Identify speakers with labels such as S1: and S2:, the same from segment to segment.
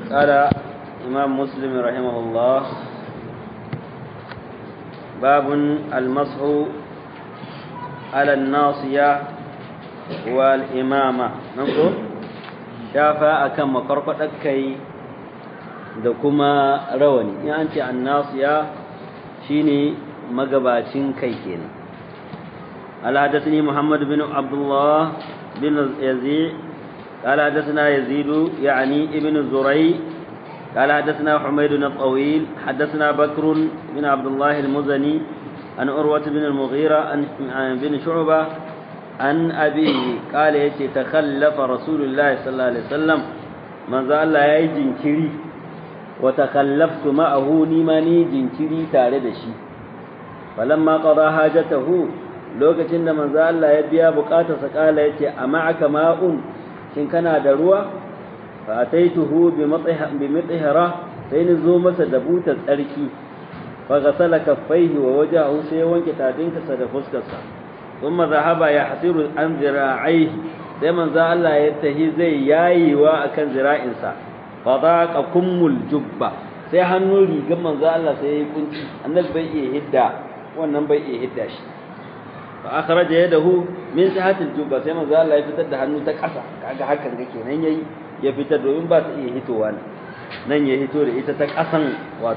S1: قال إمام مسلم رحمه الله باب المسح على الناصية والإمامة نقول شافا أكم مقرقة أكي دكما رواني يعني الناصية شيني مقباتين كيكين قال حدثني محمد بن عبد الله بن يزيد قال حدثنا يزيد يعني ابن الزري قال حدثنا حميد الطويل حدثنا بكر بن عبد الله المزني عن عروة بن المغيرة عن بن شعبة عن أبيه قال تخلف رسول الله صلى الله عليه وسلم من ذا الله يجنكري وتخلفت معه نماني جنكري تاردشي فلما قضى حاجته lokacin da manzo Allah ya biya bukatarsa kala yace amma aka ma'un shin kana da ruwa fa ataituhu bi mithihra sai ni zo masa da butar tsarki fa ghasala kaffaihi wa wajahu sai wanke tafinsa da fuskarsa kuma zahaba ya hasiru an zira'ihi sai manzo Allah ya tahi zai yayiwa akan zira'insa fa daqa kummul jubba sai hannun rigar manzo Allah sai ya kunci annabi bai iya hidda wannan bai iya hidda shi fa akhraja yadahu min sihatil jubba sai manzo Allah ya fitar da hannu ta ƙasa kaga hakan ga kenan yayi ya fitar domin ba ta iya hitowa nan ya hito da ita ta ƙasan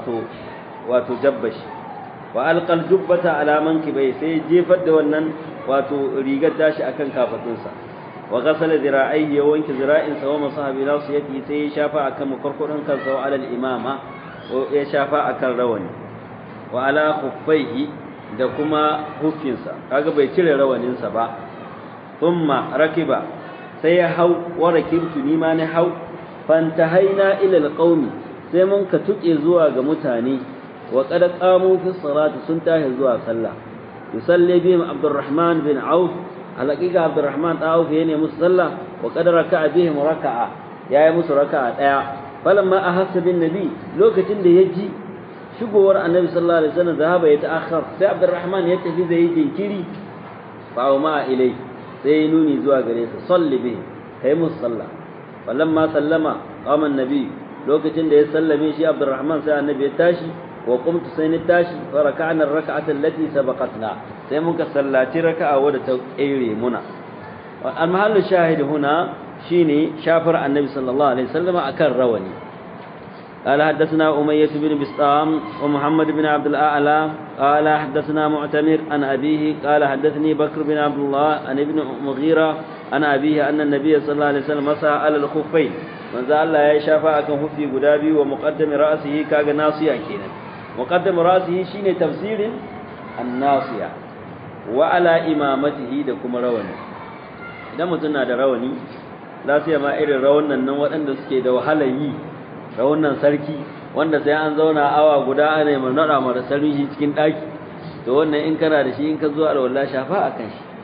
S1: wato jabbashi wa alqal jubbata ala mankibai sai jefar da wannan wato rigar tashi akan kafadunsa wa ghasala zira'ihi ya wanke zira'insa wa masahabi nasiyati sai ya shafa akan makarkudin kansa wa alal imama ya shafa akan rawani wa ala khuffaihi da kuma hufinsa kaga bai cire rawaninsa ba thumma rakiba sai ya hau wa rakibtu ni ma na hau fantahaina ila alqaumi sai mun ka tuke zuwa ga mutane wa qad qamu fi salati sun tahi zuwa sallah yusalli bihim abdurrahman bin auf alaqiqa abdurrahman da auf yana musu sallah wa qad raka'a bihim raka'a yayi musu raka'a daya falamma ahassa bin nabi lokacin da yaji shigowar annabi sallallahu alaihi wasallam zahaba ya ta'akhkhar sai abdurrahman ya tafi zai jinkiri fa ma ilai sai nuni zuwa gare sa salli bi kai musalla falamma sallama qama annabi lokacin da ya sallame shi abdurrahman sai annabi ya tashi wa qumtu sai ni tashi fa raka'na ar-rak'ata allati sabaqatna sai muka sallaci raka'a wadda ta tsere muna al-mahallu shahid huna shine shafar annabi sallallahu alaihi wasallam akan rawani قال حدثنا أمية بن بسطام ومحمد بن عبد الأعلى قال حدثنا معتمر عن أبيه قال حدثني بكر بن عبد الله عن ابن مغيرة عن أبيه أن النبي صلى الله عليه وسلم مسح على الخفين من ذا الله يشافى أكن خفي قدابي ومقدم رأسه كاغ ناصية كينا مقدم رأسه شين تفسير الناصية وعلى إمامته دكم رواني إذا متنا رواني لا سيما إلى رونا نوات أن سكي دو حلي da wannan sarki wanda sai an zauna awa guda ana mai nada mara sarki shi cikin daki to wannan in kana da shi in ka zo alwala shafa akan shi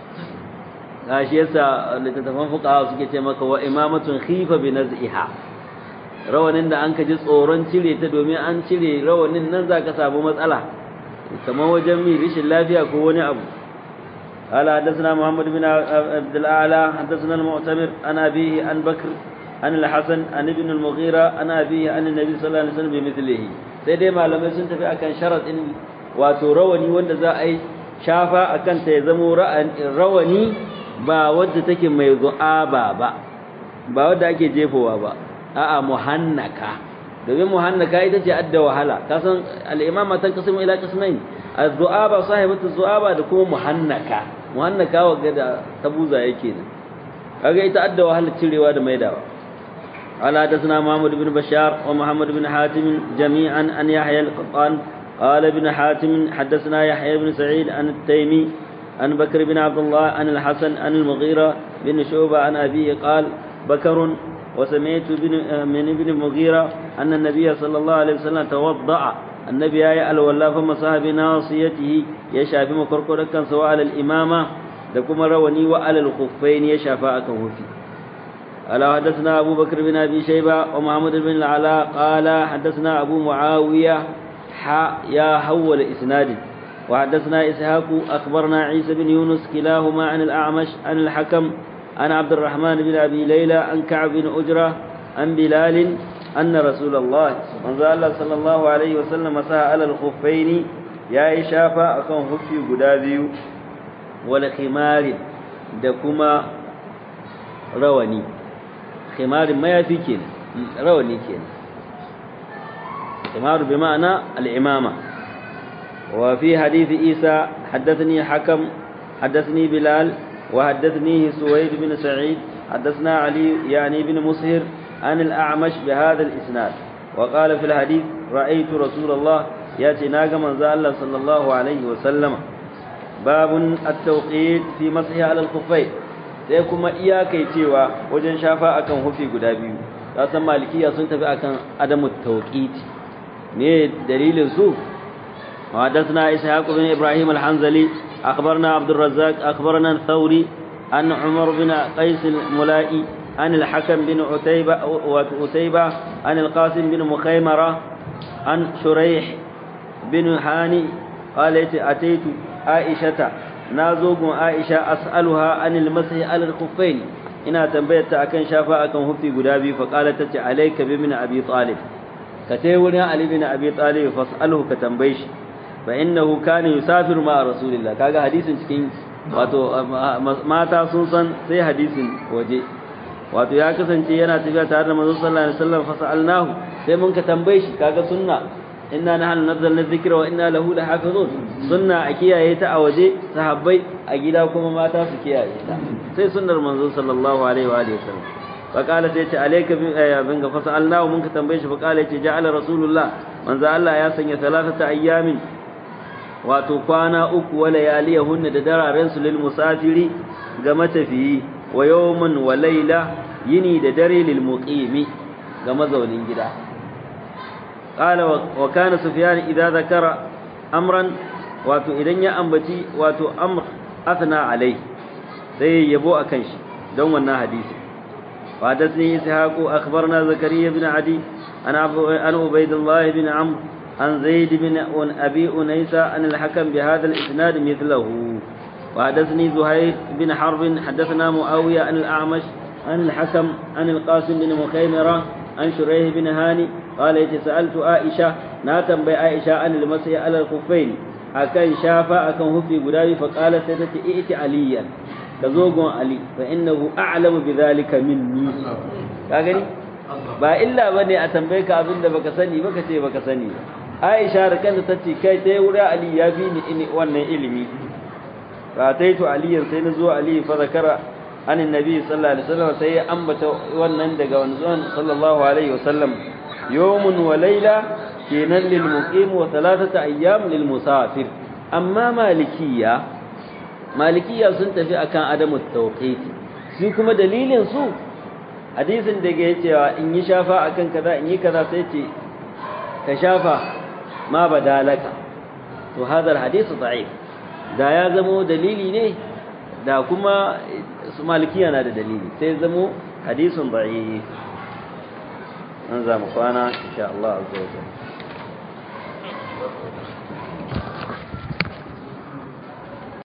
S1: gashi yasa littattafan fuqaha suke ce maka wa imamatun khifa bi naz'iha rawanin da an ka ji tsoron cire ta domin an cire rawanin nan zaka samu matsala kamar wajen mi rishin lafiya ko wani abu قال حدثنا محمد بن عبد الأعلى حدثنا المعتمر عن أبيه عن بكر عن الحسن عن ابن المغيرة عن أبيه عن النبي صلى الله عليه وسلم بمثله سيدي ما لم يسنت في أكن شرط إن وترواني وند زائي شافا أكن تيزمو رواني با ود تكي ميضعابا با ود أكي جيفوا با محنكا domin muhannaka ita ce adda wahala kasan al-imama tanqasimu ila qismain az-zu'aba sahibatu az-zu'aba da kuma muhannaka wanda da tabuza yake ne kaga ita adda wahala cirewa da maidawa قال حدثنا محمد بن بشار ومحمد بن حاتم جميعا عن يحيى القطان قال ابن حاتم حدثنا يحيى بن سعيد عن التيمي عن بكر بن عبد الله عن الحسن عن المغيرة بن شعبة عن أبيه قال بكر وسمعت من ابن المغيرة أن النبي صلى الله عليه وسلم توضأ النبي يأل والله فمسح بناصيته يشافي مكركر كان سواء على الإمامة لكم رواني وعلى الخفين يشافى كهوفي قال حدثنا أبو بكر بن أبي شيبة ومحمد بن العلاء قال حدثنا أبو معاوية يا حول إسناد وحدثنا إسحاق أخبرنا عيسى بن يونس كلاهما عن الأعمش عن الحكم عن عبد الرحمن بن أبي ليلى عن كعب بن أجرة عن بلال أن رسول الله صلى الله عليه وسلم مسح على الخفين يا إشافة أكون خفي قدابيو والخمار دكما رواني خمار ما يفيكين رواني كين خمار بمعنى الإمامة. وفي حديث عيسى حدثني حكم حدثني بلال وحدثنيه سويد بن سعيد حدثنا علي يعني بن مسهر عن الأعمش بهذا الإسناد. وقال في الحديث رأيت رسول الله يأتي ناقا من الله صلى الله عليه وسلم. باب التوقيت في مسحه على الخفين. sai kuma iyakai cewa wajen shafa akan hufi guda biyu ka san malikiya sun tafi akan adamu tawqit ne dalilin su. حدثنا إسحاق بن إبراهيم الحنظلي أخبرنا عبد الرزاق أخبرنا الثوري عن عمر بن قيس الملائي عن الحكم بن عتيبة عن القاسم بن مخيمرة عن شريح بن هاني قال أتيت عائشة نازوق عائشة أسألها عن المسح على الخفين إنها تنبيت أكن شافا أكن هفتي قدابي فقالت عليك بمن أبي طالب كتيونا علي بن أبي طالب فاسأله كتنبيش فإنه كان يسافر مع رسول الله كاغا حديث cikin wato mata sun san sai hadisin waje wato ya kasance yana tafiya tare da manzon sallallahu alaihi wasallam fasalnahu sai mun ka tambaye shi kaga sunna inna nahnu nazzalna dhikra wa inna lahu lahafizun sunna a kiyaye ta a waje sahabbai a gida kuma mata su kiyaye ta sai sunnar manzon sallallahu alaihi wa alihi wasallam فقالت يتي عليك بن فسألناه منك تنبيش فقال يتي جعل رسول الله من ذا الله يسني 3 أيام وتقانا ولياليهن ددرارن للمسافر ga matafiyi wa yawman wa layla yini da dare lil muqimi ga mazaunin gida. Qala wa kana sufyan idza zakara amran wato idan ya ambaci wato amr athna alai sai yabo akan shi don wannan hadisi. وحدثني إسحاق أخبرنا زكريا بن عدي عن عبيد الله بن عمرو عن زيد بن أبي أنيسة عن الحكم بهذا الإسناد مثله. وحدثني زهير بن حرب حدثنا معاوية عن الأعمش عن الحكم عن القاسم بن مخيمرة عن شريح بن هاني قال سألت عائشة ناتم بعائشة عن المسح على الخفين أكن شافا أكن هفي قدامي فقالت ستتي ائت عليا كزوج علي فإنه أعلم بذلك مني. كاغني ba illa bane a tambaye ka abinda baka sani baka ce baka sani. Aisha da kanta tace kai dai wurin Ali ya fi ni wannan ilimi. Fataitu aliyan sai na zo Ali fa zakara annabi sallallahu alaihi wasallam sai ya ambata wannan daga wanzan sallallahu alaihi wasallam yawmun wa layla kenan lil muqim wa 3 ayyam lil musafir. Amma malikiya sun tafi akan adamu tawqit shi kuma dalilin su hadisin da ke cewa in yi shafa akan kaza in yi kaza sai ce ka shafa ma badalaka to hadar hadisi da'if da ya zamo dalili ne da kuma su malikiya na da dalili sai zamo hadisin da'if an zamu kwana insha Allah azza wa jalla.